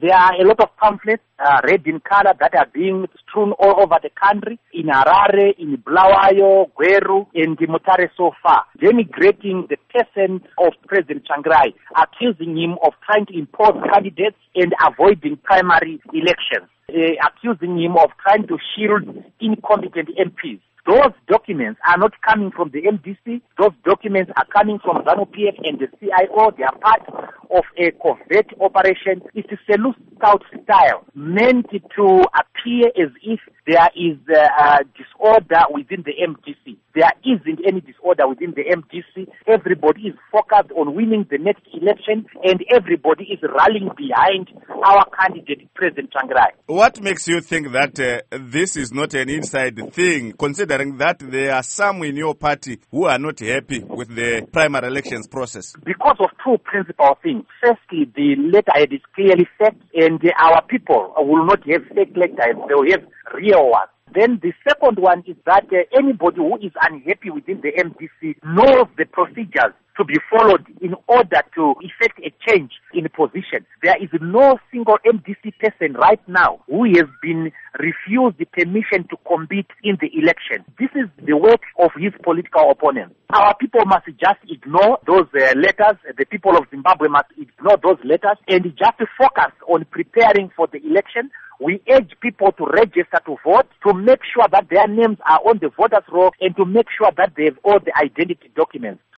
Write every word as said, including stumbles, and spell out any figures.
There are a lot of pamphlets, uh, red in color, that are being strewn all over the country, in Harare, in Bulawayo, Gweru, and Mutare so far, denigrating the person of President Tsvangirai, accusing him of trying to impose candidates and avoiding primary elections, uh, accusing him of trying to shield incompetent M Ps. Those documents are not coming from the M D C. Those documents are coming from ZANU-P F and the C I O. They are part of a covert operation. It's a Selous Scout style, meant to appear as if there is uh, uh, disorder within the M D C. There isn't any disorder within the M D C. Everybody is focused on winning the next election, and everybody is rallying behind our candidate, President Tsvangirai. What makes you think that uh, this is not an inside thing, considering that there are some in your party who are not happy with the primary elections process? Because of two principal things. Firstly, the letterhead is clearly fake, and our people will not have fake letterheads. They will have real ones. Then the second one is that uh, anybody who is unhappy within the M D C knows the procedures to be followed in order to effect a change in position. There is no single M D C person right now who has been refused the permission to compete in the election. This is the work of his political opponents. Our people must just ignore those uh, letters. The people of Zimbabwe must ignore those letters and just focus on preparing for the election. We urge people to register to vote, to make sure that their names are on the voters' roll, and to make sure that they have all the identity documents.